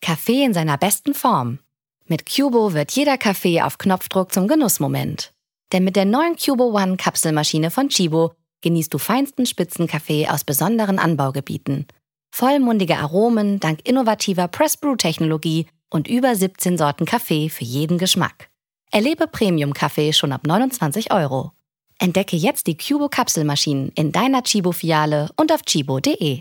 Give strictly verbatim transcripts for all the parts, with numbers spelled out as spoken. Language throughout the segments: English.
Kaffee in seiner besten Form. Mit Cubo wird jeder Kaffee auf Knopfdruck zum Genussmoment. Denn mit der neuen Cubo One Kapselmaschine von Chibo genießt du feinsten Spitzenkaffee aus besonderen Anbaugebieten. Vollmundige Aromen dank innovativer Press-Brew-Technologie und über siebzehn Sorten Kaffee für jeden Geschmack. Erlebe Premium-Kaffee schon ab neunundzwanzig Euro. Entdecke jetzt die Cubo Kapselmaschinen in deiner Chibo-Filiale und auf chibo punkt de.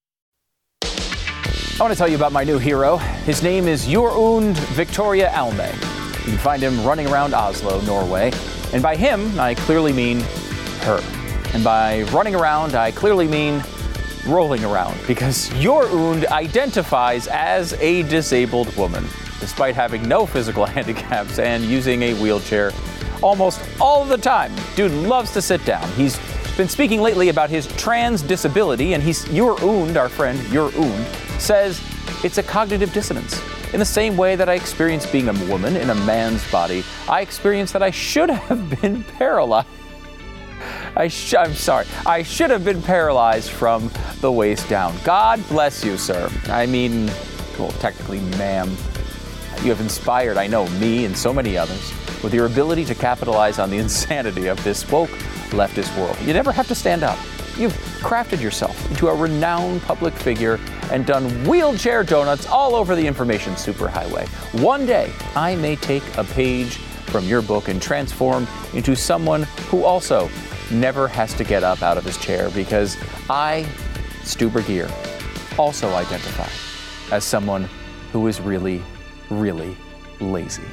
I want to tell you about my new hero. His name is Jorund Victoria Alme. You can find him running around Oslo, Norway. And by him, I clearly mean her. And by running around, I clearly mean rolling around, because Jorund identifies as a disabled woman, despite having no physical handicaps and using a wheelchair almost all the time. Dude loves to sit down. He's been speaking lately about his trans disability, and he's Jorund, our friend Jorund, says it's a cognitive dissonance. In the same way that I experienced being a woman in a man's body, I experienced that I should have been paralyzed. I sh- I'm sorry. I should have been paralyzed from the waist down. God bless you, sir. I mean, well, technically, ma'am. You have inspired, I know, me and so many others with your ability to capitalize on the insanity of this woke leftist world. You never have to stand up. You've crafted yourself into a renowned public figure and done wheelchair donuts all over the information superhighway. One day, I may take a page from your book and transform into someone who also never has to get up out of his chair, because I, Stu Burguiere, also identify as someone who is really, really lazy.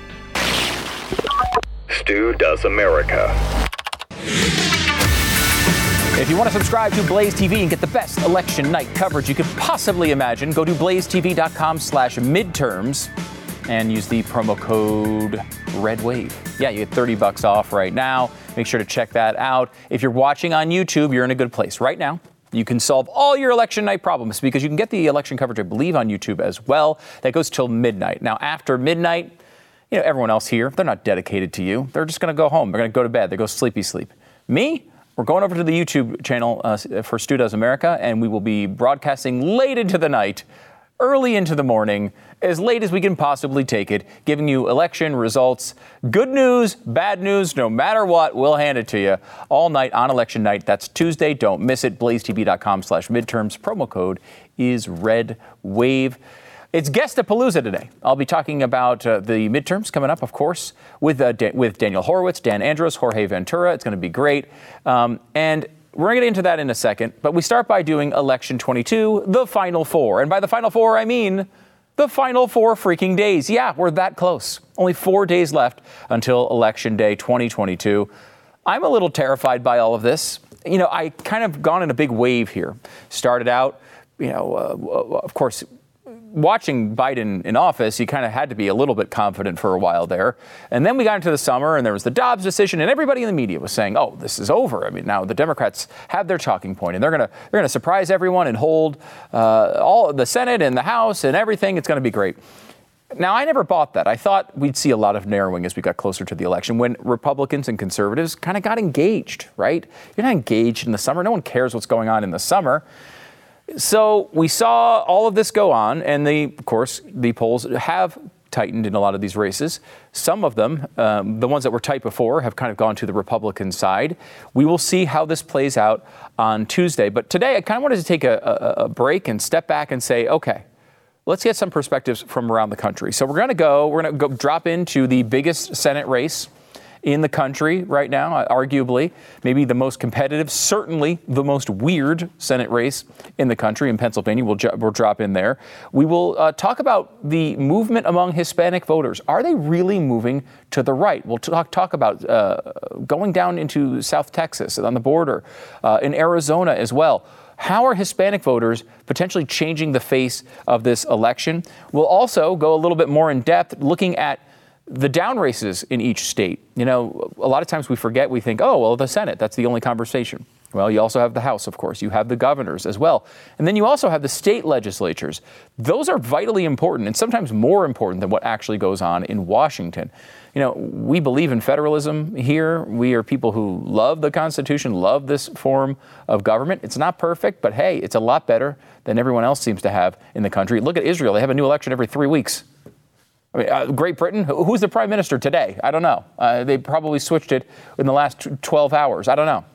Stu Does America. If you want to subscribe to Blaze T V and get the best election night coverage you could possibly imagine, go to blazetv.com slash midterms and use the promo code REDWAVE. Yeah, you get thirty bucks off right now. Make sure to check that out. If you're watching on YouTube, you're in a good place right now. You can solve all your election night problems because you can get the election coverage, I believe, on YouTube as well. That goes till midnight. Now, after midnight, you know, everyone else here, they're not dedicated to you. They're just going to go home. They're going to go to bed. They go sleepy sleep. Me? We're going over to the YouTube channel uh, for Stu Does America, and we will be broadcasting late into the night, early into the morning, as late as we can possibly take it, giving you election results, good news, bad news, no matter what, we'll hand it to you all night on election night. That's Tuesday. Don't miss it. blazetv.com slash midterms. Promo code is REDWAVE. It's Guestapalooza today. I'll be talking about uh, the midterms coming up, of course, with uh, da- with Daniel Horowitz, Dan Andros, Jorge Ventura. It's going to be great. Um, and we're going to get into that in a second. But we start by doing Election twenty-two, the Final Four. And by the Final Four, I mean the final four freaking days. Yeah, we're that close. Only four days left until Election Day twenty twenty-two. I'm a little terrified by all of this. You know, I kind of gone in a big wave here. Started out, you know, uh, of course, watching Biden in office, you kind of had to be a little bit confident for a while there. And then we got into the summer and there was the Dobbs decision, and everybody in the media was saying, oh, this is over. I mean, now the Democrats have their talking point and they're going to they're going to surprise everyone and hold uh, all the Senate and the House and everything. It's going to be great. Now, I never bought that. I thought we'd see a lot of narrowing as we got closer to the election when Republicans and conservatives kind of got engaged, right? You're not engaged in the summer. No one cares what's going on in the summer. So we saw all of this go on, and the, of course, the polls have tightened in a lot of these races. Some of them, um, the ones that were tight before, have kind of gone to the Republican side. We will see how this plays out on Tuesday. But today, I kind of wanted to take a, a, a break and step back and say, okay, let's get some perspectives from around the country. So we're going to go, we're going to go drop into the biggest Senate race in the country right now, arguably, maybe the most competitive, certainly the most weird Senate race in the country in Pennsylvania. We'll, ju- we'll drop in there. We will uh, talk about the movement among Hispanic voters. Are they really moving to the right? We'll talk, talk about uh, going down into South Texas on the border, uh, in Arizona as well. How are Hispanic voters potentially changing the face of this election? We'll also go a little bit more in depth looking at the down races in each state. You know, a lot of times we forget, we think, oh, well, the Senate, that's the only conversation. Well, you also have the House, of course. You have the governors as well. And then you also have the state legislatures. Those are vitally important and sometimes more important than what actually goes on in Washington. You know, we believe in federalism here. We are people who love the Constitution, love this form of government. It's not perfect, but hey, it's a lot better than everyone else seems to have in the country. Look at Israel. They have a new election every three weeks. I mean, uh, Great Britain, who's the prime minister today? I don't know. Uh, they probably switched it in the last twelve hours. I don't know.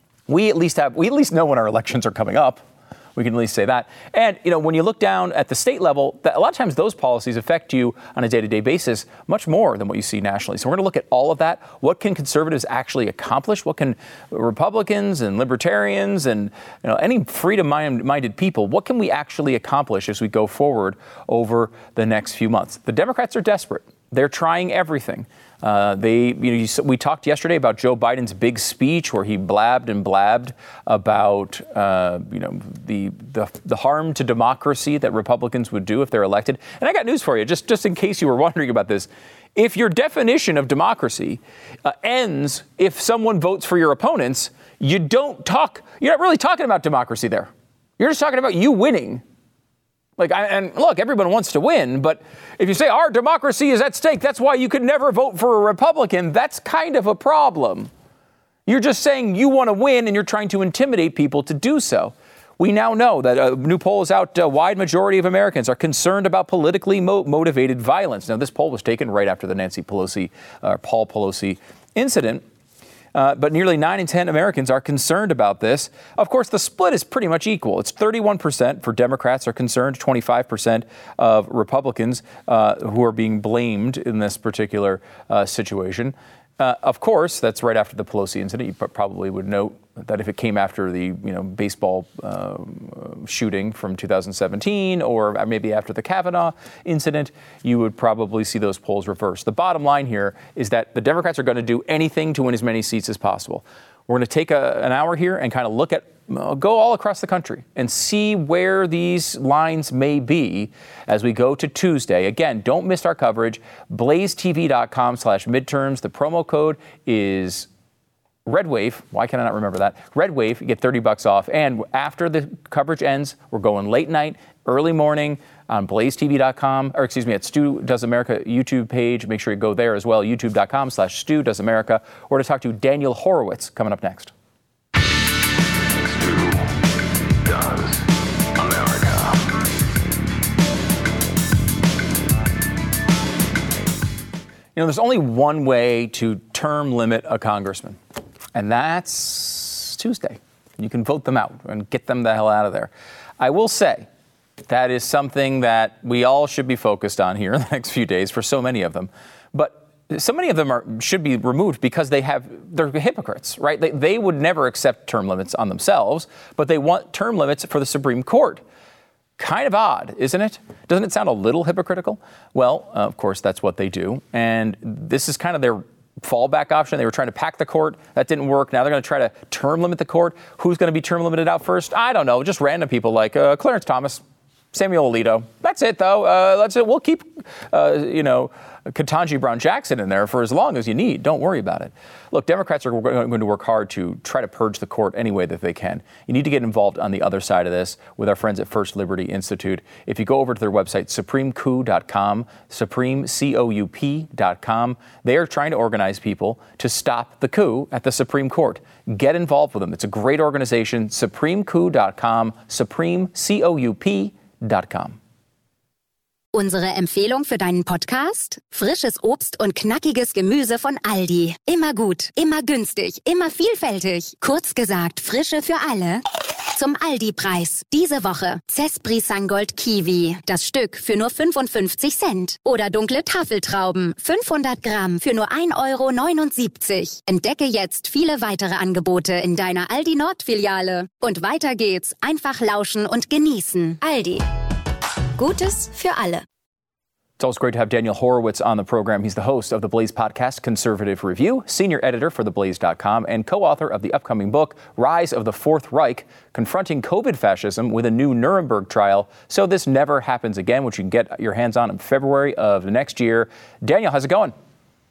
We at least have, we at least know when our elections are coming up. We can at least say that. And, you know, when you look down at the state level, a lot of times those policies affect you on a day-to-day basis much more than what you see nationally. So we're going to look at all of that. What can conservatives actually accomplish? What can Republicans and libertarians and, you know, any freedom-minded people, what can we actually accomplish as we go forward over the next few months? The Democrats are desperate. They're trying everything. Uh, they, you know, you, we talked yesterday about Joe Biden's big speech where he blabbed and blabbed about, uh, you know, the, the the harm to democracy that Republicans would do if they're elected. And I got news for you, just just in case you were wondering about this. If your definition of democracy uh, ends if someone votes for your opponents, you don't talk. You're not really talking about democracy there. You're just talking about you winning. Like, I, and look, everyone wants to win, but if you say our democracy is at stake, that's why you could never vote for a Republican, that's kind of a problem. You're just saying you want to win and you're trying to intimidate people to do so. We now know that a new poll is out. A wide majority of Americans are concerned about politically mo- motivated violence. Now, this poll was taken right after the Nancy Pelosi, uh, Paul Pelosi incident. Uh, but nearly nine in ten Americans are concerned about this. Of course, the split is pretty much equal. It's thirty-one percent for Democrats are concerned, twenty-five percent of Republicans uh, who are being blamed in this particular uh, situation. Uh, of course, that's right after the Pelosi incident. You probably would note that if it came after the, you know, baseball uh, shooting from two thousand seventeen or maybe after the Kavanaugh incident, you would probably see those polls reverse. The bottom line here is that the Democrats are going to do anything to win as many seats as possible. We're going to take a, an hour here and kind of look at, uh, go all across the country and see where these lines may be as we go to Tuesday. Again, don't miss our coverage. blaze t v dot com slash midterms. The promo code is RedWave. Why can I not remember that? RedWave, you get thirty bucks off. And after the coverage ends, we're going late night, early morning on blaze t v dot com, or excuse me, at Stu Does America YouTube page. Make sure you go there as well, youtube dot com slash Stu Does America. We're going to talk to Daniel Horowitz coming up next. Stu Does America. You know, there's only one way to term limit a congressman, and that's Tuesday. You can vote them out and get them the hell out of there. I will say that is something that we all should be focused on here in the next few days for so many of them. But so many of them are should be removed because they have they're hypocrites, right? They, they would never accept term limits on themselves, but they want term limits for the Supreme Court. Kind of odd, isn't it? Doesn't it sound a little hypocritical? Well, uh, of course, that's what they do. And this is kind of their fallback option. They were trying to pack the court. That didn't work. Now they're going to try to term limit the court. Who's going to be term limited out first? I don't know. Just random people like uh, Clarence Thomas, Samuel Alito. That's it, though. Uh, that's it. We'll keep, uh, you know, Ketanji Brown Jackson in there for as long as you need. Don't worry about it. Look, Democrats are going to work hard to try to purge the court any way that they can. You need to get involved on the other side of this with our friends at First Liberty Institute. If you go over to their website, supreme coup dot com, supreme coup dot com, they are trying to organize people to stop the coup at the Supreme Court. Get involved with them. It's a great organization, supreme coup dot com, supreme coup dot com. Unsere Empfehlung für deinen Podcast? Frisches Obst und knackiges Gemüse von Aldi. Immer gut, immer günstig, immer vielfältig. Kurz gesagt, Frische für alle. Zum Aldi-Preis. Diese Woche Zespri-Sangold Kiwi. Das Stück für nur fünfundfünfzig Cent. Oder dunkle Tafeltrauben. fünfhundert Gramm für nur ein Euro neunundsiebzig. Entdecke jetzt viele weitere Angebote in deiner Aldi-Nord-Filiale. Und weiter geht's. Einfach lauschen und genießen. Aldi. Gutes für alle. It's always great to have Daniel Horowitz on the program. He's the host of the Blaze podcast, Conservative Review, senior editor for the blaze dot com, and co-author of the upcoming book, Rise of the Fourth Reich, Confronting COVID Fascism with a New Nuremberg Trial, so this never happens again, which you can get your hands on in February of next year. Daniel, how's it going?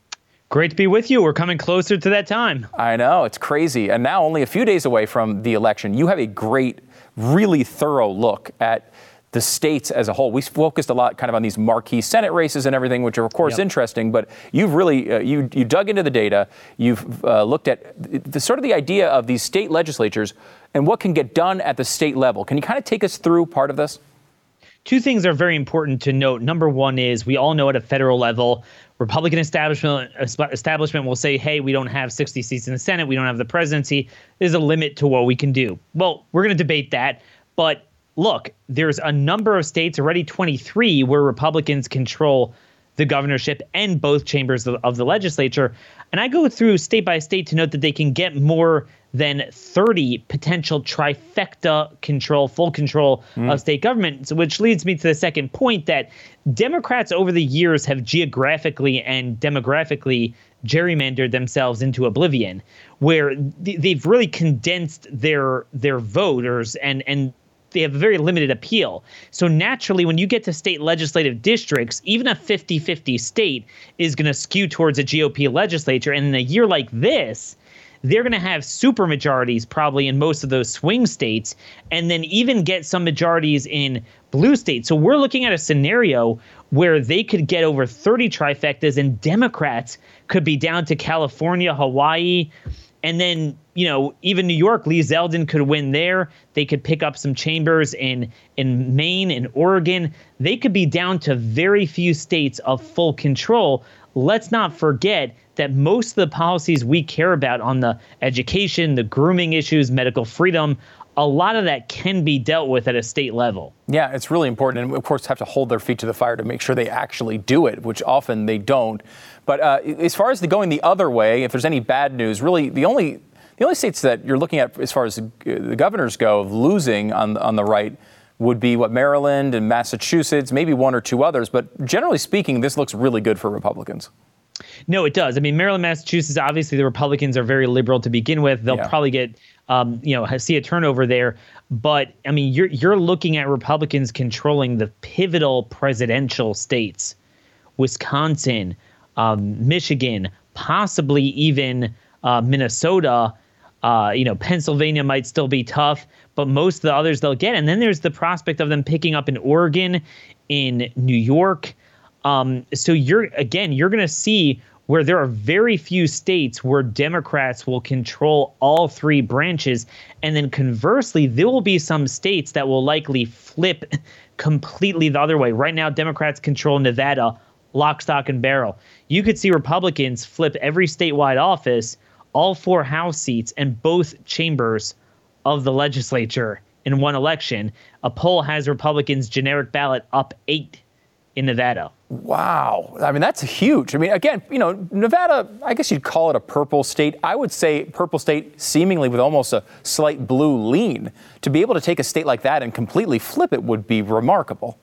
Great to be with you. We're coming closer to that time. I know, it's crazy. And now only a few days away from the election, you have a great, really thorough look at the states as a whole. We focused a lot kind of on these marquee Senate races and everything, which are, of course, yep. interesting. But you've really, uh, you you dug into the data. You've uh, looked at the sort of the idea of these state legislatures and what can get done at the state level. Can you kind of take us through part of this? Two things are very important to note. Number one is we all know at a federal level, Republican establishment establishment will say, hey, we don't have sixty seats in the Senate. We don't have the presidency. There's a limit to what we can do. Well, we're going to debate that. But look, there's a number of states, already twenty-three, where Republicans control the governorship and both chambers of, of the legislature. And I go through state by state to note that they can get more than thirty potential trifecta control, full control mm. of state government, which leads me to the second point that Democrats over the years have geographically and demographically gerrymandered themselves into oblivion, where th- they've really condensed their their voters and and they have a very limited appeal. So naturally, when you get to state legislative districts, even a fifty-fifty state is going to skew towards a G O P legislature. And in a year like this, they're going to have supermajorities probably in most of those swing states, and then even get some majorities in blue states. So we're looking at a scenario where they could get over thirty trifectas, and Democrats could be down to California, Hawaii, and then, you know, even New York. Lee Zeldin could win there. They could pick up some chambers in in Maine and Oregon. They could be down to very few states of full control. Let's not forget that most of the policies we care about on the education, the grooming issues, medical freedom, a lot of that can be dealt with at a state level. Yeah, it's really important. And of course, have to hold their feet to the fire to make sure they actually do it, which often they don't. But uh, as far as the going the other way, if there's any bad news, really the only the only states that you're looking at as far as the governors go of losing on on the right would be what Maryland and Massachusetts, maybe one or two others. But generally speaking, this looks really good for Republicans. No, it does. I mean, Maryland, Massachusetts, obviously the Republicans are very liberal to begin with. They'll yeah. probably get, um, you know, see a turnover there. But, I mean, you're you're looking at Republicans controlling the pivotal presidential states, Wisconsin, um, Michigan, possibly even uh, Minnesota. Uh, you know, Pennsylvania might still be tough, but most of the others they'll get. And then there's the prospect of them picking up in Oregon, in New York. Um, so you're again, you're going to see where there are very few states where Democrats will control all three branches. And then conversely, there will be some states that will likely flip completely the other way. Right now, Democrats control Nevada, lock, stock, and barrel. You could see Republicans flip every statewide office, all four House seats, and both chambers of the legislature in one election. A poll has Republicans' generic ballot up eight in Nevada. Wow. I mean, that's huge. I mean, again, you know, Nevada, I guess you'd call it a purple state. I would say purple state seemingly with almost a slight blue lean. To be able to take a state like that and completely flip it would be remarkable.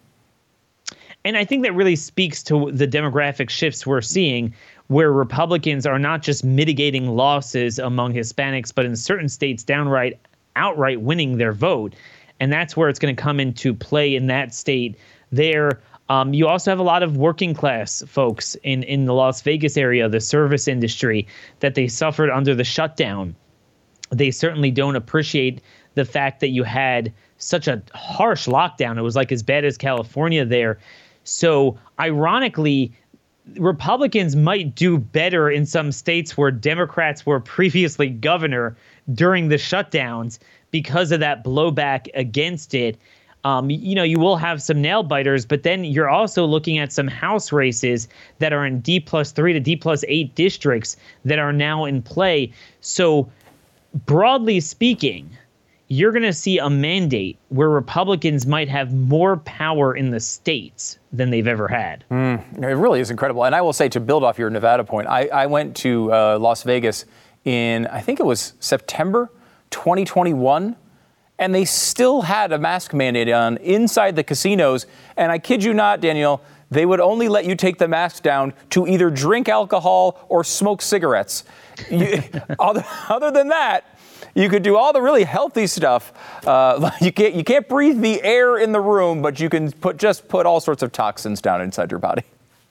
And I think that really speaks to the demographic shifts we're seeing, where Republicans are not just mitigating losses among Hispanics, but in certain states downright, outright winning their vote. And that's where it's going to come into play in that state there. Um, you also have a lot of working class folks in, in the Las Vegas area, the service industry, that they suffered under the shutdown. They certainly don't appreciate the fact that you had such a harsh lockdown. It was like as bad as California there. So ironically, Republicans might do better in some states where Democrats were previously governor during the shutdowns because of that blowback against it. Um, you know, you will have some nail biters, but then you're also looking at some House races that are in D plus three to D plus eight districts that are now in play. So broadly speaking, you're going to see a mandate where Republicans might have more power in the states than they've ever had. Mm, it really is incredible. And I will say, to build off your Nevada point, I, I went to uh, Las Vegas in, I think it was September twenty twenty-one. And they still had a mask mandate on inside the casinos. And I kid you not, Daniel, they would only let you take the mask down to either drink alcohol or smoke cigarettes. You, other, other than that, you could do all the really healthy stuff. Uh, you can't you can't breathe the air in the room, but you can put just put all sorts of toxins down inside your body.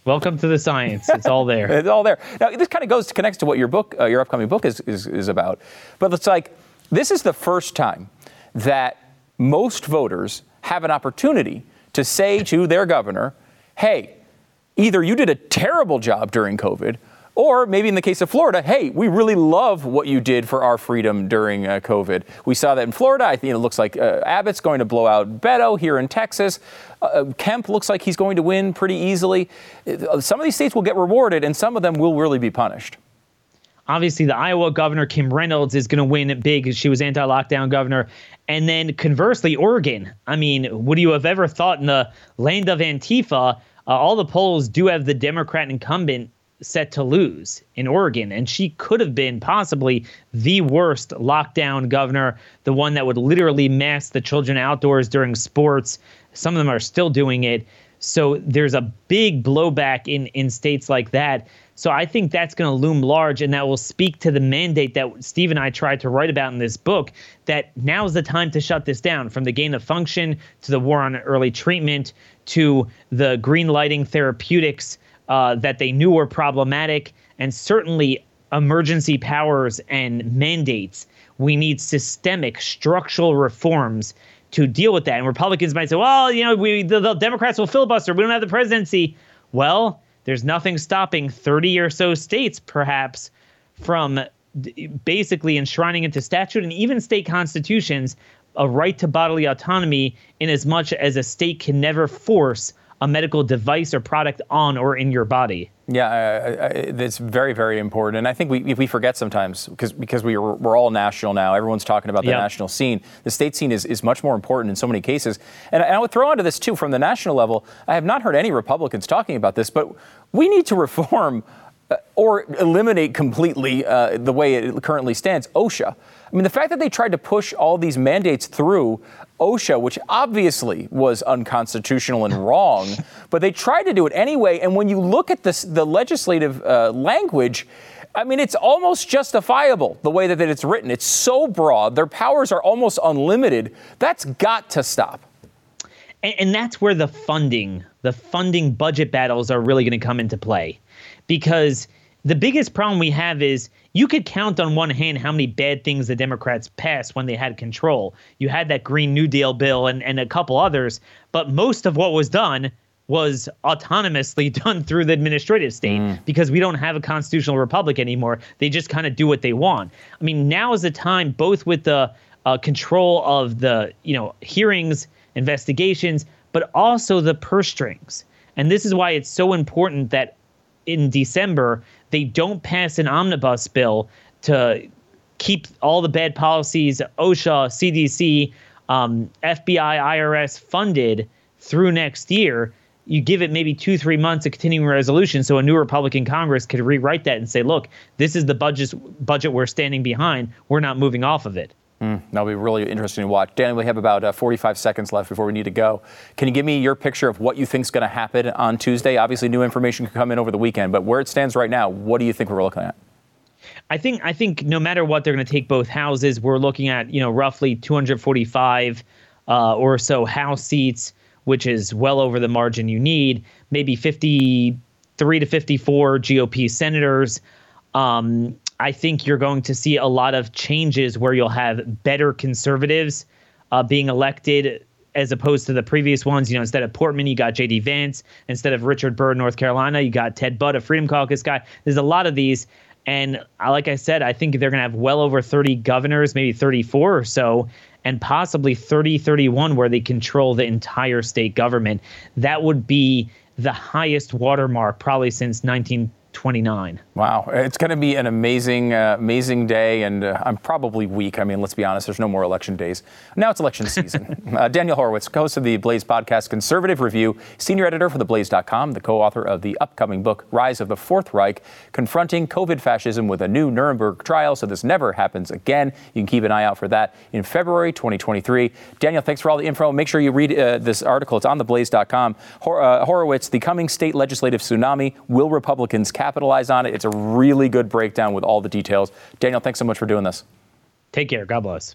Welcome to the science. It's all there. It's all there. Now, this kind of goes to connects to what your book, uh, your upcoming book is, is is about. But it's like, this is the first time that most voters have an opportunity to say to their governor, hey, either you did a terrible job during COVID, or maybe in the case of Florida, hey, we really love what you did for our freedom during uh, COVID. We saw that in Florida. I think it looks like uh, Abbott's going to blow out Beto here in Texas. Uh, Kemp looks like he's going to win pretty easily. Uh, some of these states will get rewarded, and some of them will really be punished. Obviously, the Iowa governor, Kim Reynolds, is going to win big. She was anti-lockdown governor. And then conversely, Oregon. I mean, would you have ever thought in the land of Antifa, uh, all the polls do have the Democrat incumbent set to lose in Oregon, and she could have been possibly the worst lockdown governor, the one that would literally mask the children outdoors during sports. Some of them are still doing it. So there's a big blowback in, in states like that. So I think that's going to loom large, and that will speak to the mandate that Steve and I tried to write about in this book, that now's the time to shut this down, from the gain of function to the war on early treatment to the green lighting therapeutics Uh, that they knew were problematic, and certainly emergency powers and mandates. We need systemic structural reforms to deal with that. And Republicans might say, well, you know, we the, the Democrats will filibuster. We don't have the presidency. Well, there's nothing stopping thirty or so states, perhaps, from d- basically enshrining into statute and even state constitutions a right to bodily autonomy, in as much as a state can never force a medical device or product on or in your body. Yeah, uh, it's very, very important. And I think we we forget sometimes, because because we are, we're all national now. Everyone's talking about the yep. national scene. The state scene is, is much more important in so many cases. And, and I would throw onto this, too, from the national level. I have not heard any Republicans talking about this, but we need to reform uh, or eliminate completely uh, the way it currently stands, OSHA. I mean, the fact that they tried to push all these mandates through OSHA, which obviously was unconstitutional and wrong, but they tried to do it anyway. And when you look at this, the legislative uh, language, I mean, it's almost justifiable the way that it's written. It's so broad. Their powers are almost unlimited. That's got to stop. And, and that's where the funding, the funding budget battles are really going to come into play. Because the biggest problem we have is you could count on one hand how many bad things the Democrats passed when they had control. You had that Green New Deal bill and, and a couple others, but most of what was done was autonomously done through the administrative state mm. because we don't have a constitutional republic anymore. They just kind of do what they want. I mean, now is the time, both with the uh, control of the, you know, hearings, investigations, but also the purse strings. And this is why it's so important that in December, they don't pass an omnibus bill to keep all the bad policies, OSHA, C D C, um, F B I, I R S funded through next year. You give it maybe two, three months of continuing resolution so a new Republican Congress could rewrite that and say, look, this is the budget budget we're standing behind. We're not moving off of it. Mm, that'll be really interesting to watch. Daniel, we have about uh, forty-five seconds left before we need to go. Can you give me your picture of what you think is going to happen on Tuesday? Obviously, new information could come in over the weekend, but where it stands right now, what do you think we're looking at? I think I think no matter what, they're going to take both houses. We're looking at, you know, roughly two hundred forty-five uh, or so House seats, which is well over the margin you need. Maybe fifty-three to fifty-four G O P senators. Um, I think you're going to see a lot of changes where you'll have better conservatives uh, being elected as opposed to the previous ones. You know, instead of Portman, you got J D Vance. Instead of Richard Burr, North Carolina, you got Ted Budd, a Freedom Caucus guy. There's a lot of these. And like I said, I think they're going to have well over thirty governors, maybe thirty-four or so, and possibly thirty, thirty-one where they control the entire state government. That would be the highest watermark probably since nineteen twenty-nine. Wow. It's going to be an amazing, uh, amazing day. And uh, I'm probably weak. I mean, let's be honest, there's no more election days. Now it's election season. uh, Daniel Horowitz, host of the Blaze podcast Conservative Review, senior editor for the blaze dot com, the co-author of the upcoming book, Rise of the Fourth Reich, Confronting COVID Fascism with a New Nuremberg Trial So This Never Happens Again. You can keep an eye out for that in February twenty twenty-three. Daniel, thanks for all the info. Make sure you read uh, this article. It's on the blaze dot com. Hor- uh, Horowitz, the coming state legislative tsunami. Will Republicans capitalize on it? It's a really good breakdown with all the details. Daniel, thanks so much for doing this. Take care. God bless.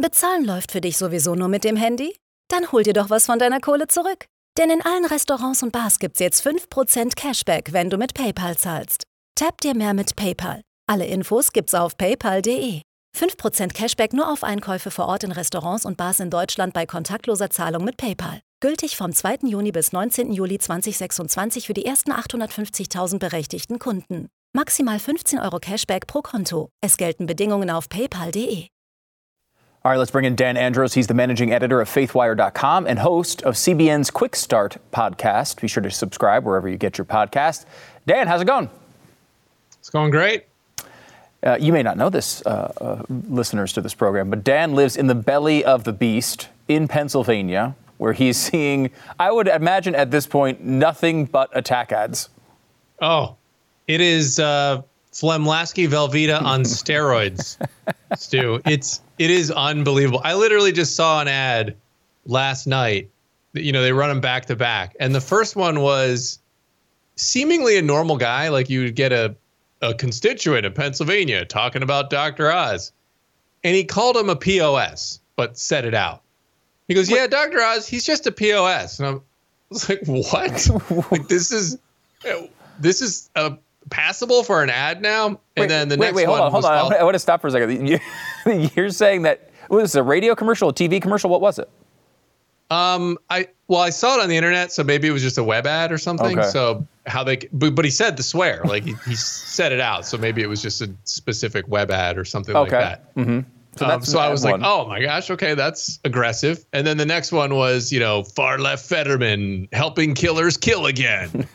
Bezahlen läuft für dich sowieso nur mit dem Handy? Dann hol dir doch was von deiner Kohle zurück. Denn in allen Restaurants und Bars gibt's jetzt fünf Prozent Cashback, wenn du mit PayPal zahlst. Tap dir mehr mit PayPal. Alle Infos gibt's auf paypal punkt de. fünf Prozent Cashback nur auf Einkäufe vor Ort in Restaurants und Bars in Deutschland bei kontaktloser Zahlung mit PayPal. Gültig vom zweiten Juni bis neunzehnten Juli zweitausendsechsundzwanzig für die ersten achthundertfünfzigtausend berechtigten Kunden. Maximal fünfzehn Euro Cashback pro Konto. Es gelten Bedingungen auf paypal punkt de. All right, let's bring in Dan Andros. He's the managing editor of faithwire dot com and host of C B N's Quick Start podcast. Be sure to subscribe wherever you get your podcast. Dan, how's it going? It's going great. Uh, you may not know this, uh, uh, listeners to this program, but Dan lives in the belly of the beast in Pennsylvania, where he's seeing, I would imagine at this point, nothing but attack ads. Oh, it is uh, Flemlasky Velveeta on steroids, Stu. It's it is unbelievable. I literally just saw an ad last night. You know, they run them back to back, and the first one was seemingly a normal guy, like you would get a a constituent in Pennsylvania talking about Doctor Oz, and he called him a P O S, but said it out. He goes, "Yeah, Doctor Oz, he's just a P O S," and I was like, "What? Like this is this is a." passable for an ad now, and wait, then the wait, next wait, hold one on, hold was on. called, I want to stop for a second. You, you're saying that was this a radio commercial, a T V commercial? What was it? Um, I well, I saw it on the internet, so maybe it was just a web ad or something. Okay. So how they, but, but he said the swear, like he, he said it out, so maybe it was just a specific web ad or something okay. like that. Mm-hmm. So, um, so I was one. like, oh my gosh, okay, that's aggressive. And then the next one was, you know, far left Fetterman helping killers kill again.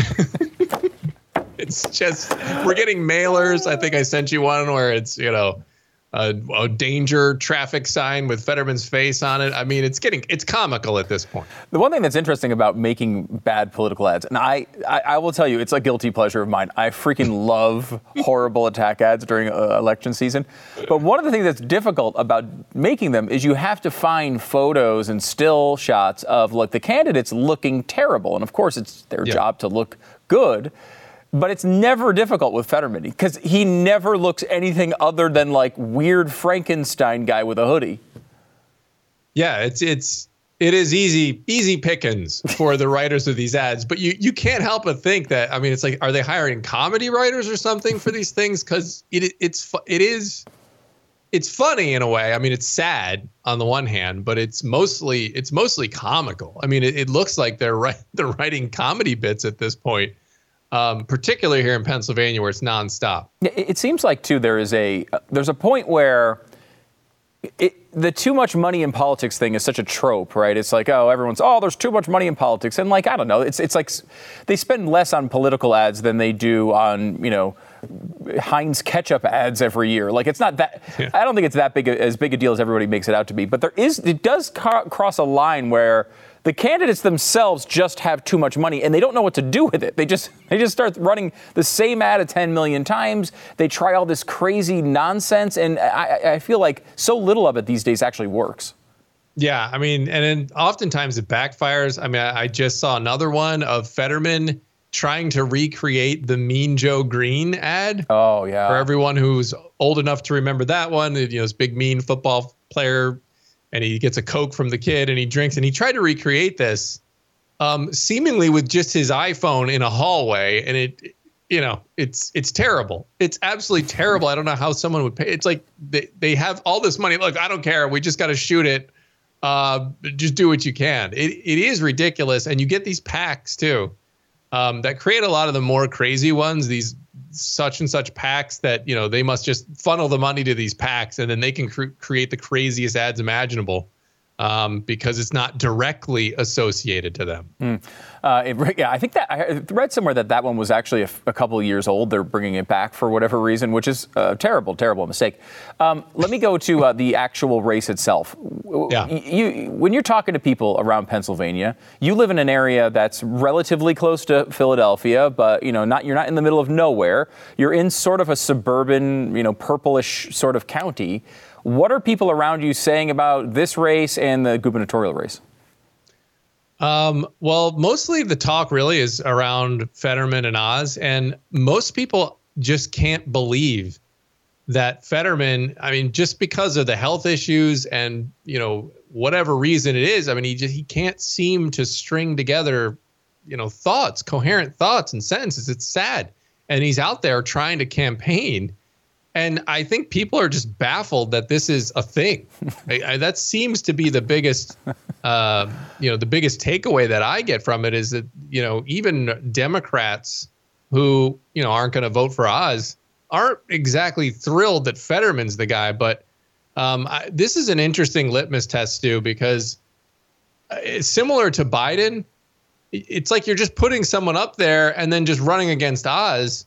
It's just, we're getting mailers. I think I sent you one where it's, you know, a, a danger traffic sign with Fetterman's face on it. I mean, it's getting, it's comical at this point. The one thing that's interesting about making bad political ads, and I, I, I will tell you, it's a guilty pleasure of mine. I freaking love horrible attack ads during uh, election season. But one of the things that's difficult about making them is you have to find photos and still shots of like the candidates looking terrible. And of course, it's their yeah. job to look good. But it's never difficult with Fetterman because he never looks anything other than like weird Frankenstein guy with a hoodie. Yeah, it's it's it is easy easy pickings for the writers of these ads, but you you can't help but think that, I mean, it's like, are they hiring comedy writers or something for these things? Because it it's it is it's funny in a way. I mean, it's sad on the one hand, but it's mostly it's mostly comical. I mean, it, it looks like they're right they're writing comedy bits at this point. Um, particularly here in Pennsylvania, where it's nonstop. It, it seems like too there is a uh, there's a point where it, the too much money in politics thing is such a trope, right? It's like, oh, everyone's oh, there's too much money in politics, and like I don't know, it's it's like they spend less on political ads than they do on you know Heinz ketchup ads every year. Like it's not that yeah. I don't think it's that big a, as big a deal as everybody makes it out to be. But there is it does ca- cross a line where the candidates themselves just have too much money and they don't know what to do with it. They just they just start running the same ad a ten million times. They try all this crazy nonsense, and I, I feel like so little of it these days actually works. Yeah, I mean, and then oftentimes it backfires. I mean, I, I just saw another one of Fetterman trying to recreate the Mean Joe Green ad. Oh, yeah. For everyone who's old enough to remember that one, you know, this big mean football player, and he gets a Coke from the kid and he drinks, and he tried to recreate this um, seemingly with just his iPhone in a hallway. And it, you know, it's, it's terrible. It's absolutely terrible. I don't know how someone would pay. It's like they, they have all this money. Look, I don't care. We just got to shoot it. Uh, just do what you can. It, it is ridiculous. And you get these packs too, um, that create a lot of the more crazy ones, these such and such packs that, you know, they must just funnel the money to these packs and then they can cre- create the craziest ads imaginable um, because it's not directly associated to them. Mm. Uh, it, yeah, I think that I read somewhere that that one was actually a, a couple of years old. They're bringing it back for whatever reason, which is a terrible, terrible mistake. Um, let me go to uh, the actual race itself. Yeah. You, when you're talking to people around Pennsylvania, you live in an area that's relatively close to Philadelphia, but you know, not you're not in the middle of nowhere. You're in sort of a suburban, you know, purplish sort of county. What are people around you saying about this race and the gubernatorial race? Um, well, mostly the talk really is around Fetterman and Oz, and most people just can't believe that Fetterman, I mean, just because of the health issues and, you know, whatever reason it is, I mean, he just, he can't seem to string together, you know, thoughts, coherent thoughts and sentences. It's sad. And he's out there trying to campaign. And I think people are just baffled that this is a thing. I, I, that seems to be the biggest, uh, you know, the biggest takeaway that I get from it is that, you know, even Democrats who, you know, aren't going to vote for Oz aren't exactly thrilled that Fetterman's the guy. But um, I, this is an interesting litmus test, Stu, because it's similar to Biden. It's like you're just putting someone up there and then just running against Oz.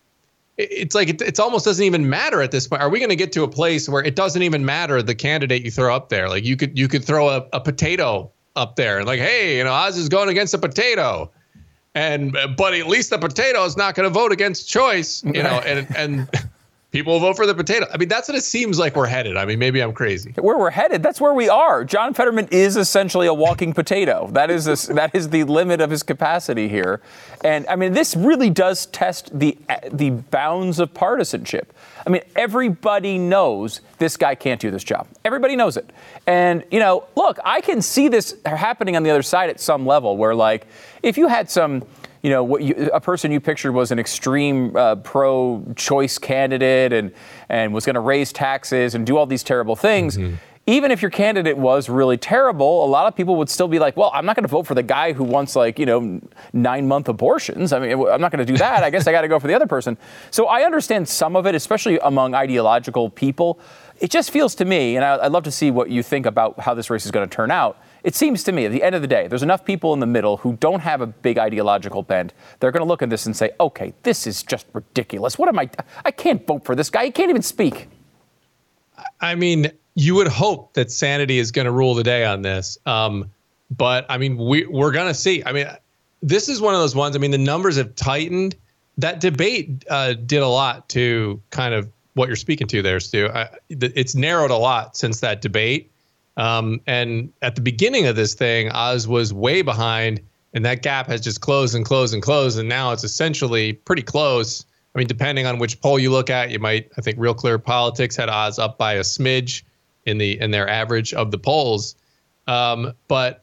It's like it it's almost doesn't even matter at this point. Are we going to get to a place where it doesn't even matter the candidate you throw up there? Like you could you could throw a, a potato up there and like, hey, you know, Oz is going against a potato. And but at least the potato is not going to vote against choice, you know, and and people will vote for the potato. I mean, that's what it seems like we're headed. I mean, maybe I'm crazy. Where we're headed, that's where we are. John Fetterman is essentially a walking potato. That is a, that is the limit of his capacity here. And I mean, this really does test the the bounds of partisanship. I mean, everybody knows this guy can't do this job. Everybody knows it. And, you know, look, I can see this happening on the other side at some level where, like, if you had some, you know, what you, a person you pictured was an extreme uh, pro-choice candidate and, and was going to raise taxes and do all these terrible things, mm-hmm. even if your candidate was really terrible, a lot of people would still be like, well, I'm not going to vote for the guy who wants, like, you know, nine-month abortions. I mean, I'm not going to do that. I guess I got to go for the other person. So I understand some of it, especially among ideological people. It just feels to me, and I'd love to see what you think about how this race is going to turn out. It seems to me, at the end of the day, there's enough people in the middle who don't have a big ideological bent. They're going to look at this and say, okay, this is just ridiculous. What am I? I can't vote for this guy. He can't even speak. I mean, you would hope that sanity is going to rule the day on this. Um, but, I mean, we, we're going to see. I mean, this is one of those ones. I mean, the numbers have tightened. That debate uh, did a lot to kind of what you're speaking to there, Stu. I, it's narrowed a lot since that debate. Um, and at the beginning of this thing, Oz was way behind, and that gap has just closed and closed and closed. And now it's essentially pretty close. I mean, depending on which poll you look at, you might, I think Real Clear Politics had Oz up by a smidge in the in their average of the polls. Um, but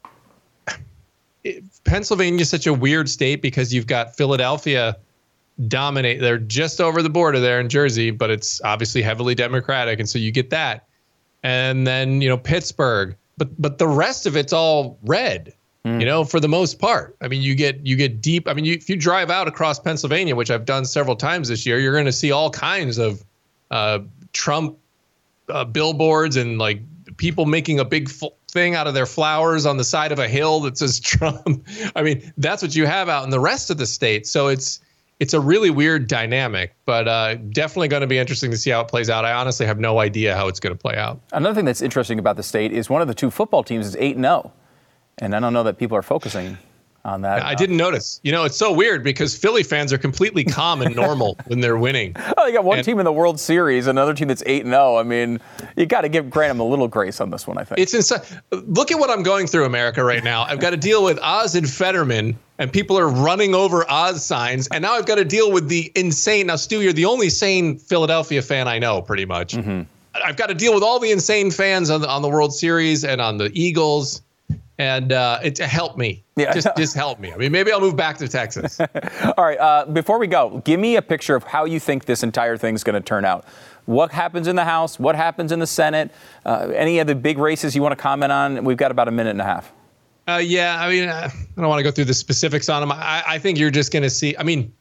it, Pennsylvania is such a weird state because you've got Philadelphia dominate. They're just over the border there in Jersey, but it's obviously heavily Democratic. And so you get that. And then, you know, Pittsburgh, but but the rest of it's all red, mm. you know, for the most part. I mean, you get you get deep. I mean, you, if you drive out across Pennsylvania, which I've done several times this year, you're going to see all kinds of uh, Trump uh, billboards and like people making a big f- thing out of their flowers on the side of a hill that says Trump. I mean, that's what you have out in the rest of the state. So it's It's a really weird dynamic, but uh, definitely going to be interesting to see how it plays out. I honestly have no idea how it's going to play out. Another thing that's interesting about the state is one of the two football teams is eight and oh. And I don't know that people are focusing on that. I didn't notice. You know, it's so weird because Philly fans are completely calm and normal when they're winning. Oh, they got one and team in the World Series, another team that's eight and oh. I mean, you got to give grant them a little grace on this one, I think. It's insane. Look at what I'm going through, America, right now. I've got to deal with Oz and Fetterman, and people are running over Oz signs. And now I've got to deal with the insane. Now, Stu, you're the only sane Philadelphia fan I know, pretty much. Mm-hmm. I've got to deal with all the insane fans on the, on the World Series and on the Eagles. And uh, it help me. Yeah. Just, just help me. I mean, maybe I'll move back to Texas. All right. Uh, before we go, give me a picture of how you think this entire thing's going to turn out. What happens in the House? What happens in the Senate? Uh, any of the big races you want to comment on? We've got about a minute and a half. Uh, yeah. I mean, I don't want to go through the specifics on them. I, I think you're just going to see. I mean,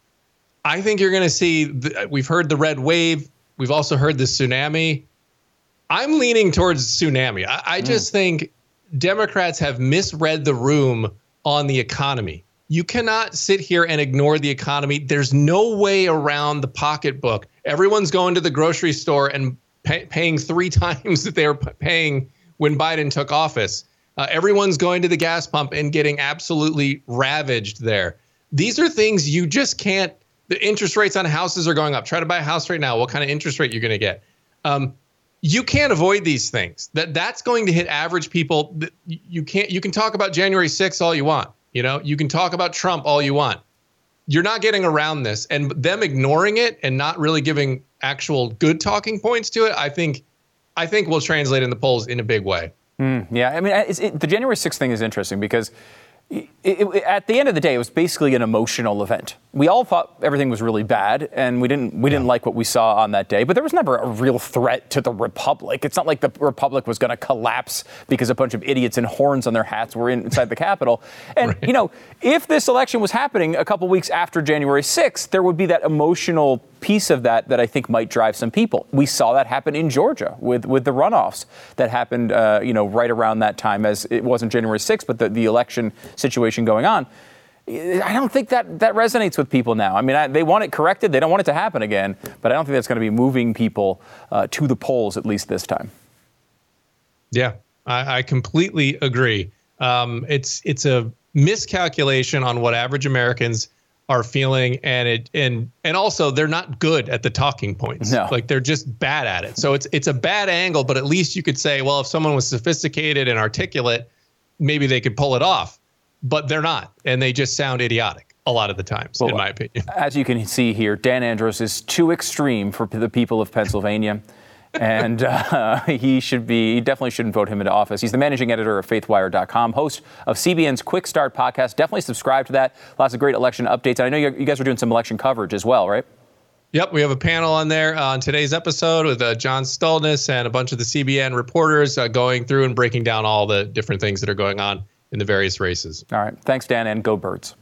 I think you're going to see. The, we've heard the red wave. We've also heard the tsunami. I'm leaning towards tsunami. I, I just mm. think Democrats have misread the room on the economy. You cannot sit here and ignore the economy. There's no way around the pocketbook. Everyone's going to the grocery store and pay, paying three times that they were paying when Biden took office. Uh, everyone's going to the gas pump and getting absolutely ravaged there. These are things you just can't. The interest rates on houses are going up. Try to buy a house right now. What kind of interest rate you're going to get? Um, You can't avoid these things. That that's going to hit average people. You can't. You can talk about January sixth all you want. You know, you can talk about Trump all you want. You're not getting around this, and them ignoring it and not really giving actual good talking points to it, I think I think will translate in the polls in a big way. Mm, yeah, I mean, it's, it, the January sixth thing is interesting because it, it, at the end of the day, it was basically an emotional event. We all thought everything was really bad, and we didn't we didn't yeah. like what we saw on that day. But there was never a real threat to the Republic. It's not like the Republic was going to collapse because a bunch of idiots in horns on their hats were in, inside the Capitol. And, right. you know, if this election was happening a couple weeks after January sixth, there would be that emotional piece of that that I think might drive some people. We saw that happen in Georgia with, with the runoffs that happened, uh, you know, right around that time, as it wasn't January sixth, but the, the election situation going on. I don't think that that resonates with people now. I mean, I, they want it corrected. They don't want it to happen again. But I don't think that's going to be moving people uh, to the polls, at least this time. Yeah, I, I completely agree. Um, it's it's a miscalculation on what average Americans are feeling, and it and and also they're not good at the talking points. No. Like they're just bad at it. So it's it's a bad angle. But at least you could say, well, if someone was sophisticated and articulate, maybe they could pull it off. But they're not, and they just sound idiotic a lot of the times, well, in my opinion. As you can see here, Dan Andros is too extreme for the people of Pennsylvania, and uh, he should be, he definitely shouldn't vote him into office. He's the managing editor of faithwire dot com, host of C B N's Quick Start podcast. Definitely subscribe to that. Lots of great election updates. And I know you guys are doing some election coverage as well, right? Yep, we have a panel on there on today's episode with uh, John Stolness and a bunch of the C B N reporters uh, going through and breaking down all the different things that are going on in the various races. All right. Thanks, Dan, and go Birds.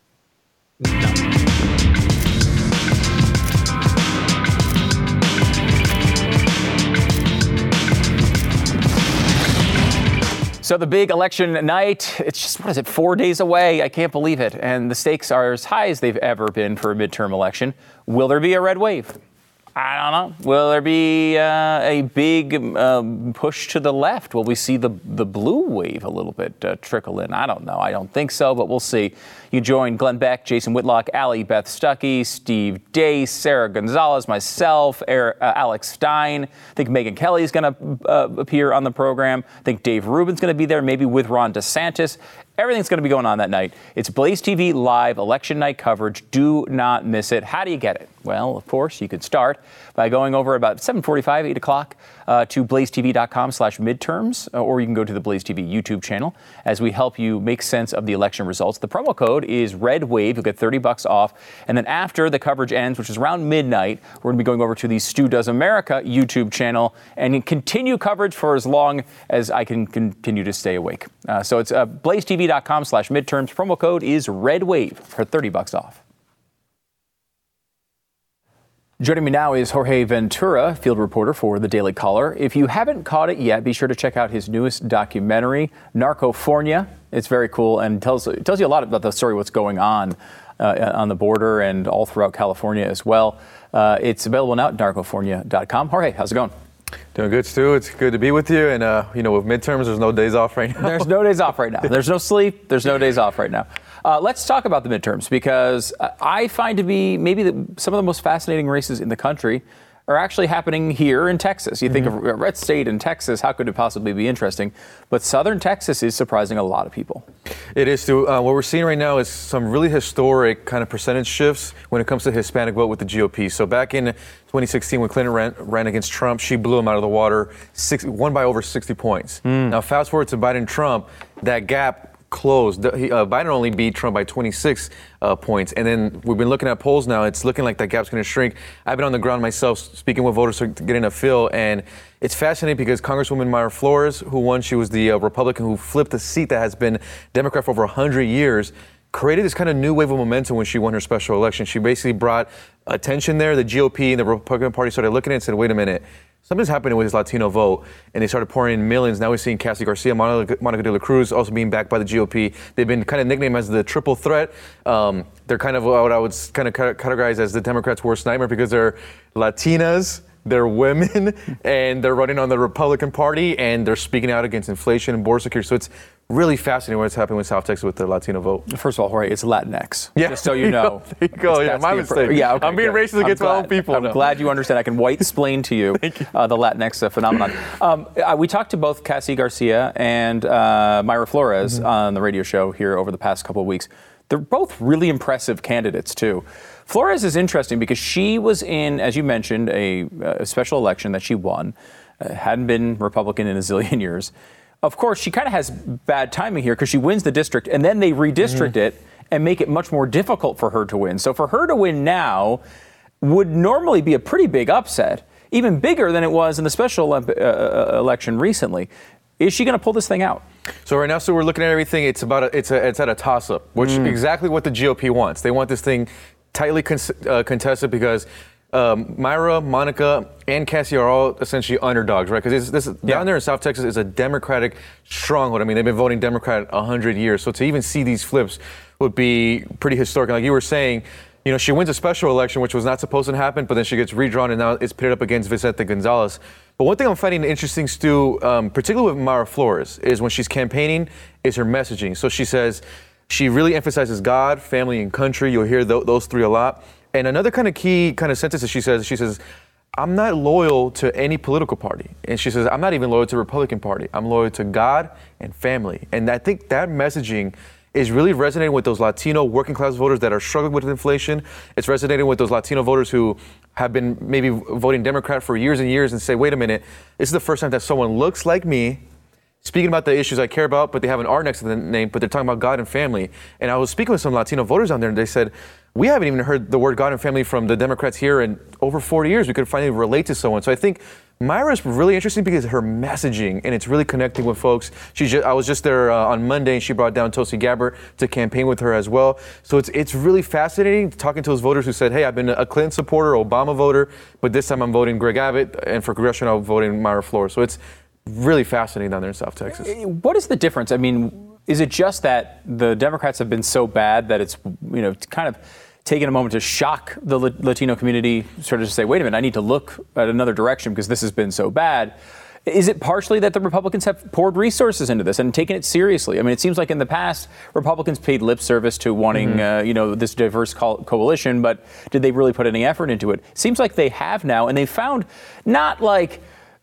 So the big election night, it's just, what is it, four days away? I can't believe it. And the stakes are as high as they've ever been for a midterm election. Will there be a red wave? I don't know. Will there be uh, a big um, push to the left? Will we see the the blue wave a little bit uh, trickle in? I don't know. I don't think so, but we'll see. You join Glenn Beck, Jason Whitlock, Allie Beth Stuckey, Steve Deace, Sarah Gonzalez, myself, Eric, uh, Alex Stein. I think Megyn Kelly is going to uh, appear on the program. I think Dave Rubin's going to be there, maybe with Ron DeSantis. Everything's going to be going on that night. It's Blaze T V live election night coverage. Do not miss it. How do you get it? Well, of course, you could start by going over about seven forty-five, eight o'clock uh, to blaze t v dot com slash midterms, or you can go to the Blaze T V YouTube channel as we help you make sense of the election results. The promo code is Red Wave. You'll get thirty bucks off. And then after the coverage ends, which is around midnight, we're going to be going over to the Stu Does America YouTube channel and continue coverage for as long as I can continue to stay awake. Uh, so it's uh, blaze t v dot com slash midterms. Promo code is Red Wave for thirty bucks off. Joining me now is Jorge Ventura, field reporter for The Daily Caller. If you haven't caught it yet, be sure to check out his newest documentary, Narcofornia. It's very cool and tells it tells you a lot about the story, what's going on uh, on the border and all throughout California as well. Uh, it's available now at narcofornia dot com. Jorge, how's it going? Doing good, Stu. It's good to be with you. And, uh, you know, with midterms, there's no days off right now. There's no days off right now. There's no sleep. There's no days off right now. Uh, let's talk about the midterms, because I find to be maybe the, some of the most fascinating races in the country are actually happening here in Texas. You think mm-hmm. of a red state in Texas, how could it possibly be interesting? But southern Texas is surprising a lot of people. It is, Stu. Uh, what we're seeing right now is some really historic kind of percentage shifts when it comes to the Hispanic vote with the G O P. So back in twenty sixteen, when Clinton ran, ran against Trump, she blew him out of the water, six, won by over sixty points. Mm. Now, fast forward to Biden-Trump, that gap closed. He, uh, Biden only beat Trump by twenty-six uh, points. And then we've been looking at polls now. It's looking like that gap's going to shrink. I've been on the ground myself speaking with voters to get in a feel. And it's fascinating because Congresswoman Mayra Flores, who won, she was the uh, Republican who flipped a seat that has been Democrat for over one hundred years, created this kind of new wave of momentum when she won her special election. She basically brought attention there. The G O P and the Republican Party started looking at it and said, wait a minute. Something's happening with his Latino vote, and they started pouring in millions. Now we're seeing Cassie Garcia, Monica, Monica de la Cruz also being backed by the G O P. They've been kind of nicknamed as the triple threat. Um, they're kind of what I would kind of categorize as the Democrats' worst nightmare because they're Latinas, they're women, and they're running on the Republican Party, and they're speaking out against inflation and border security. So it's really fascinating what's happening with South Texas with the Latino vote. First of all, Jorge, it's Latinx. Yeah. Just so you know. There you go. Yeah, my mistake. Yeah, okay, I'm being good. racist against I'm my glad, own people. I'm now. glad you understand. I can white explain to you, you. Uh, the Latinx uh, phenomenon. Um, uh, we talked to both Cassie Garcia and uh, Mayra Flores mm-hmm. on the radio show here over the past couple of weeks. They're both really impressive candidates, too. Flores is interesting because she was in, as you mentioned, a, a special election that she won. Uh, hadn't been Republican in a zillion years. Of course, she kind of has bad timing here because she wins the district and then they redistrict mm-hmm. it and make it much more difficult for her to win. So for her to win now would normally be a pretty big upset, even bigger than it was in the special uh, uh, election recently. Is she going to pull this thing out? So right now, so we're looking at everything. It's about a, it's a, it's at a toss-up, which mm. exactly what the G O P wants. They want this thing tightly con- uh, contested because um, Myra, Monica, and Cassie are all essentially underdogs, right? Because this yeah. down there in South Texas is a Democratic stronghold. I mean, they've been voting Democrat a hundred years. So to even see these flips would be pretty historic. Like you were saying, you know, she wins a special election, which was not supposed to happen, but then she gets redrawn, and now it's pitted up against Vicente Gonzalez. But one thing I'm finding interesting, Stu, um, particularly with Mayra Flores, is when she's campaigning, is her messaging. So she says she really emphasizes God, family, and country. You'll hear th- those three a lot. And another kind of key kind of sentence that she says, she says, I'm not loyal to any political party. And she says, I'm not even loyal to the Republican Party. I'm loyal to God and family. And I think that messaging is really resonating with those Latino working class voters that are struggling with inflation. It's resonating with those Latino voters who have been maybe voting Democrat for years and years and say, wait a minute, this is the first time that someone looks like me, speaking about the issues I care about, but they have an R next to the name, but they're talking about God and family. And I was speaking with some Latino voters on there, and they said, we haven't even heard the word God and family from the Democrats here in over forty years. We could finally relate to someone. So I think Myra is really interesting because of her messaging, and it's really connecting with folks. She just, I was just there uh, on Monday, and she brought down Tulsi Gabbard to campaign with her as well. So it's it's really fascinating talking to those voters who said, hey, I've been a Clinton supporter, Obama voter, but this time I'm voting Greg Abbott, and for congressional, I'm voting Mayra Flores. So it's really fascinating down there in South Texas. What is the difference? I mean, is it just that the Democrats have been so bad that it's, you know, kind of taking a moment to shock the Latino community, sort of to say, wait a minute, I need to look at another direction because this has been so bad? Is it partially that the Republicans have poured resources into this and taken it seriously? I mean, it seems like in the past, Republicans paid lip service to wanting, mm-hmm. uh, you know, this diverse co- coalition, but did they really put any effort into it? Seems like they have now, and they found not like,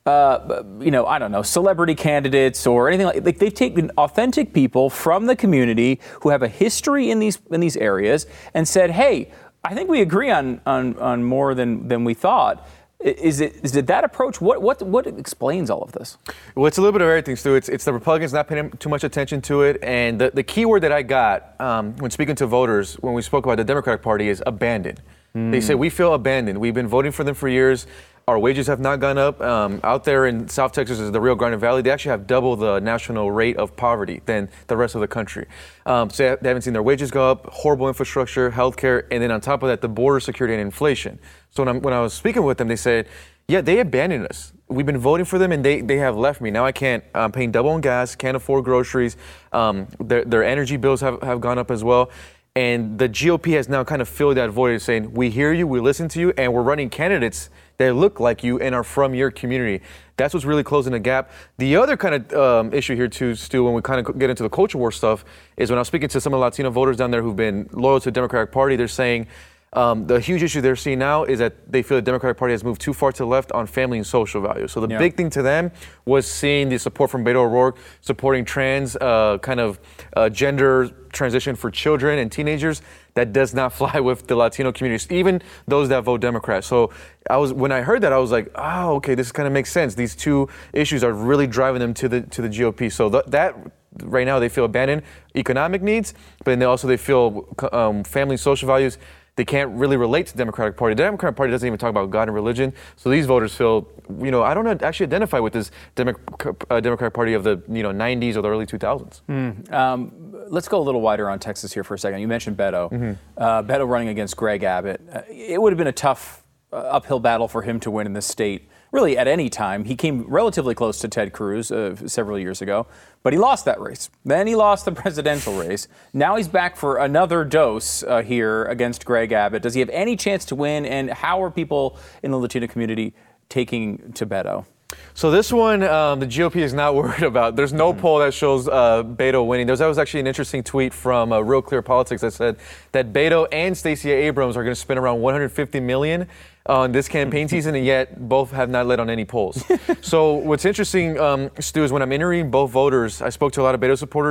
Uh, you know, I don't know, celebrity candidates or anything like, like they've taken authentic people from the community who have a history in these in these areas and said, hey, I think we agree on on, on more than, than we thought. Is it is it that approach? What what what explains all of this? Well, it's a little bit of everything, Stu. It's it's the Republicans not paying too much attention to it, and the, the key word that I got um, when speaking to voters when we spoke about the Democratic Party is abandoned. Mm. They say we feel abandoned. We've been voting for them for years. Our wages have not gone up. Um, out there in South Texas, is the Rio Grande Valley. They actually have double the national rate of poverty than the rest of the country. Um, so they haven't seen their wages go up, horrible infrastructure, healthcare, and then on top of that, the border security and inflation. So when, I'm, when I was speaking with them, they said, yeah, they abandoned us. We've been voting for them, and they, they have left me. Now I can't, I'm paying double on gas, can't afford groceries. Um, their, their energy bills have, have gone up as well. And the G O P has now kind of filled that void saying, we hear you, we listen to you, and we're running candidates that look like you and are from your community. That's what's really closing the gap. The other kind of um, issue here too, Stu, when we kind of get into the culture war stuff, is when I was speaking to some of the Latino voters down there who've been loyal to the Democratic Party, they're saying um, the huge issue they're seeing now is that they feel the Democratic Party has moved too far to the left on family and social values. So the yeah. big thing to them was seeing the support from Beto O'Rourke, supporting trans uh, kind of uh, gender transition for children and teenagers. That does not fly with the Latino communities, even those that vote Democrat. So I was, when I heard that, I was like, oh, okay, this kind of makes sense. These two issues are really driving them to the to the G O P. So th- that right now they feel abandoned, economic needs, but then they also they feel um, family and social values. They can't really relate to the Democratic Party. The Democratic Party doesn't even talk about God and religion. So these voters feel, you know, I don't actually identify with this Demo- uh, Democratic Party of the, you know, nineties or the early two thousands. Mm. Um, let's go a little wider on Texas here for a second. You mentioned Beto. Mm-hmm. Uh, Beto running against Greg Abbott. Uh, it would have been a tough uh, uphill battle for him to win in this state, really at any time. He came relatively close to Ted Cruz uh, several years ago, but he lost that race. Then he lost the presidential race. Now he's back for another dose uh, here against Greg Abbott. Does he have any chance to win, and how are people in the Latino community taking to Beto? So this one, um, the G O P is not worried about. There's no mm-hmm. poll that shows uh, Beto winning. There was, that was actually an interesting tweet from uh, Real Clear Politics that said that Beto and Stacey Abrams are going to spend around one hundred fifty million dollars on this campaign season, and yet both have not led on any polls. So what's interesting, um, Stu, is when I'm interviewing both voters, I spoke to a lot of Beto supporters.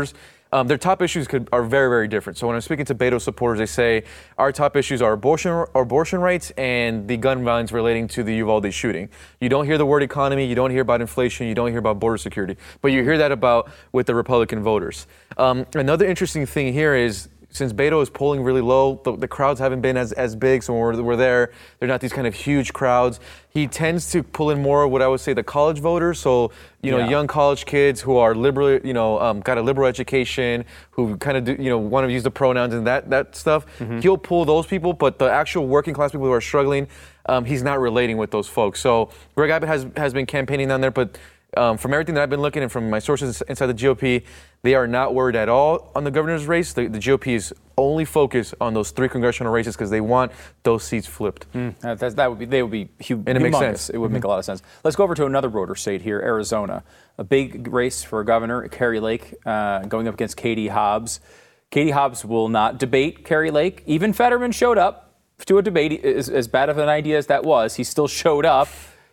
um, their top issues could, are very, very different. So when I'm speaking to Beto supporters, they say our top issues are abortion, abortion rights and the gun violence relating to the Uvalde shooting. You don't hear the word economy, you don't hear about inflation, you don't hear about border security, but you hear that about with the Republican voters. Um, another interesting thing here is, since Beto is polling really low, the, the crowds haven't been as, as big. So when we're, we're there, they're not these kind of huge crowds. He tends to pull in more what I would say the college voters. So, you know, Yeah. young college kids who are liberal, you know, um, got a liberal education, who kind of, do, you know, want to use the pronouns and that, that stuff. Mm-hmm. He'll pull those people, but the actual working class people who are struggling, um, he's not relating with those folks. So Greg Abbott has, has been campaigning down there, but Um, from everything that I've been looking and from my sources inside the G O P, they are not worried at all on the governor's race. The, the G O P is only focused on those three congressional races because they want those seats flipped. Mm, that, that would be, they would be hu- and it humongous. makes sense. It would Mm-hmm. make a lot of sense. Let's go over to another border state here, Arizona. A big race for governor, Kari Lake, uh, going up against Katie Hobbs. Katie Hobbs will not debate Kari Lake. Even Fetterman showed up to a debate. As, as bad of an idea as that was, he still showed up.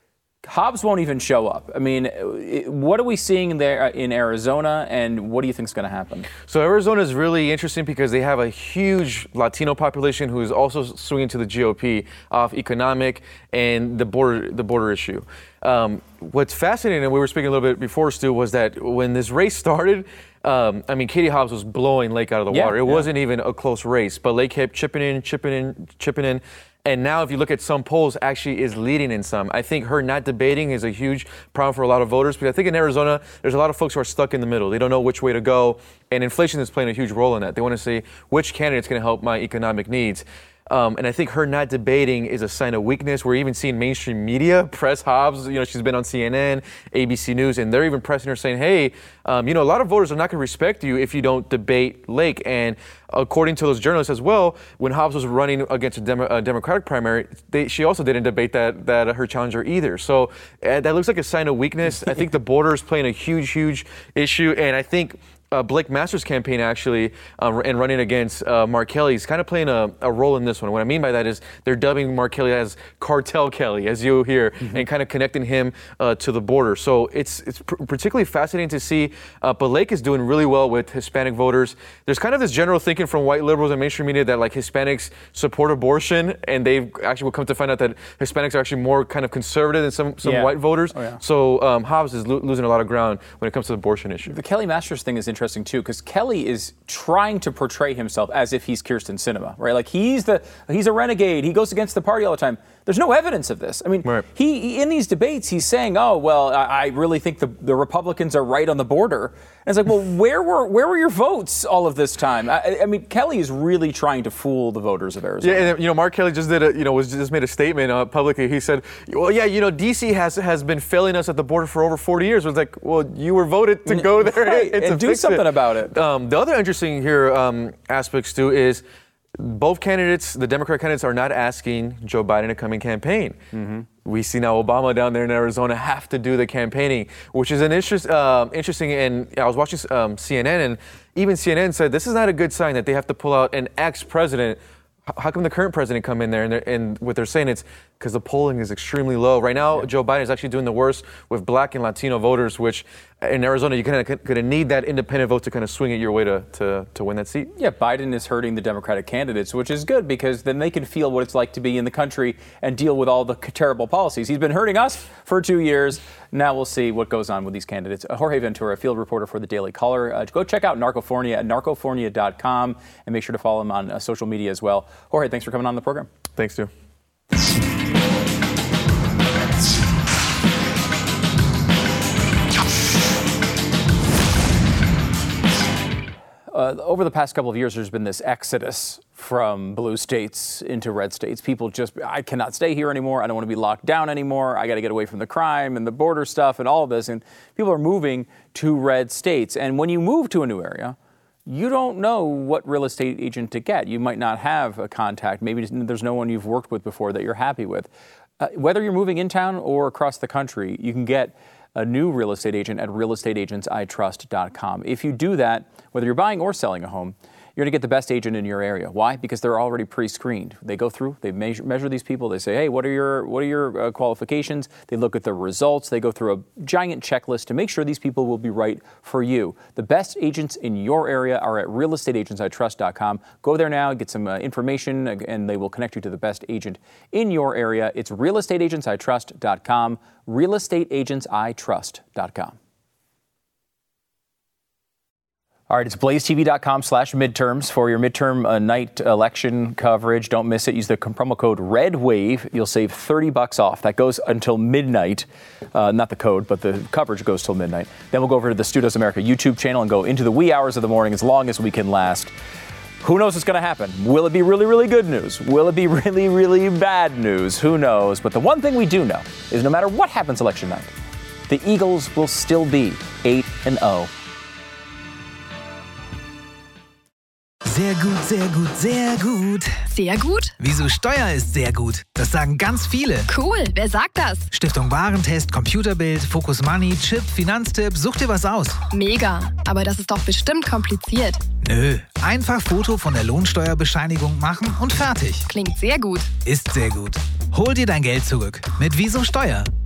Hobbs won't even show up. I mean, what are we seeing there in Arizona, and what do you think is going to happen? So Arizona is really interesting because they have a huge Latino population who is also swinging to the G O P off economic and the border the border issue. Um, what's fascinating, and we were speaking a little bit before, Stu, was that when this race started, um, I mean, Katie Hobbs was blowing Lake out of the yeah, water. It yeah. wasn't even a close race, but Lake kept chipping in, chipping in, chipping in. And now if you look at some polls, actually is leading in some. I think her not debating is a huge problem for a lot of voters, because I think in Arizona, there's a lot of folks who are stuck in the middle. They don't know which way to go, and inflation is playing a huge role in that. They want to see which candidate's going to help my economic needs. Um, and I think her not debating is a sign of weakness. We're even seeing mainstream media press Hobbs. You know, she's been on C N N, A B C News, and they're even pressing her saying, hey, um, you know, a lot of voters are not going to respect you if you don't debate Lake. And according to those journalists as well, when Hobbs was running against a, Demo- a Democratic primary, they, she also didn't debate that, that uh, her challenger either. So uh, that looks like a sign of weakness. I think the border is playing a huge, huge issue. And I think Uh, Blake Masters' campaign actually, uh, and running against uh, Mark Kelly, is kind of playing a, a role in this one. What I mean by that is they're dubbing Mark Kelly as Cartel Kelly, as you hear, mm-hmm. and kind of connecting him uh, to the border. So it's it's pr- particularly fascinating to see. Uh, but Lake is doing really well with Hispanic voters. There's kind of this general thinking from white liberals and mainstream media that like Hispanics support abortion, and they've actually will come to find out that Hispanics are actually more kind of conservative than some some yeah. white voters. Oh, yeah. So um, Hobbs is lo- losing a lot of ground when it comes to the abortion issue. The Kelly Masters thing is interesting. Interesting too, because Kelly is trying to portray himself as if he's Kyrsten Sinema, right? Like he's the he's a renegade. He goes against the party all the time. There's no evidence of this. I mean, right. he in these debates he's saying, "Oh, well, I, I really think the, the Republicans are right on the border." And it's like, well, where were where were your votes all of this time? I, I mean, Kelly is really trying to fool the voters of Arizona. Yeah, and you know, Mark Kelly just did a you know was just made a statement uh, publicly. He said, "Well, yeah, you know, D C has has been failing us at the border for over forty years." It was like, well, you were voted to go there right, and, and to do fix something it. about it. Um, the other interesting here um, aspects too is both candidates, the Democratic candidates, are not asking Joe Biden to come and campaign. Mm-hmm. We see now Obama down there in Arizona have to do the campaigning, which is an interest, uh, interesting. And I was watching um, C N N, and even C N N said this is not a good sign that they have to pull out an ex-president. How come the current president come in there and, and what they're saying it's because the polling is extremely low right now? Yeah. Joe Biden is actually doing the worst with Black and Latino voters, which in Arizona you kind of going to need that independent vote to kind of swing it your way to, to to win that seat. Yeah, Biden is hurting the Democratic candidates, which is good because then they can feel what it's like to be in the country and deal with all the terrible policies. He's been hurting us for two years. Now we'll see what goes on with these candidates. Uh, Jorge Ventura, field reporter for the Daily Caller. Uh, go check out Narcofornia at narcofornia dot com and make sure to follow him on uh, social media as well. Jorge, thanks for coming on the program. Thanks, Stu. Uh, over the past couple of years, there's been this exodus from blue states into red states. People just, I cannot stay here anymore. I don't want to be locked down anymore. I got to get away from the crime and the border stuff and all of this. And people are moving to red states. And when you move to a new area, you don't know what real estate agent to get. You might not have a contact. Maybe there's no one you've worked with before that you're happy with. Uh, whether you're moving in town or across the country, you can get a new real estate agent at real estate agents I trust dot com. If you do that, whether you're buying or selling a home, you're going to get the best agent in your area. Why? Because they're already pre-screened. They go through, they measure, measure these people. They say, hey, what are your what are your uh, qualifications? They look at the results. They go through a giant checklist to make sure these people will be right for you. The best agents in your area are at real estate agents I trust dot com. Go there now, get some uh, information, and they will connect you to the best agent in your area. It's real estate agents I trust dot com. real estate agents I trust dot com. All right, it's blaze T V dot com slash midterms for your midterm uh, night election coverage. Don't miss it. Use the promo code REDWAVE. You'll save thirty bucks off. That goes until midnight. Uh, not the code, but the coverage goes till midnight. Then we'll go over to the Studios America YouTube channel and go into the wee hours of the morning as long as we can last. Who knows what's going to happen? Will it be really, really good news? Will it be really, really bad news? Who knows? But the one thing we do know is no matter what happens election night, the Eagles will still be eight and oh. Sehr gut, sehr gut, sehr gut. Sehr gut? Wieso Steuer ist sehr gut? Das sagen ganz viele. Cool, wer sagt das? Stiftung Warentest, Computerbild, Focus Money, Chip, Finanztipp, such dir was aus. Mega, aber das ist doch bestimmt kompliziert. Nö, einfach Foto von der Lohnsteuerbescheinigung machen und fertig. Klingt sehr gut. Ist sehr gut. Hol dir dein Geld zurück mit Wieso Steuer.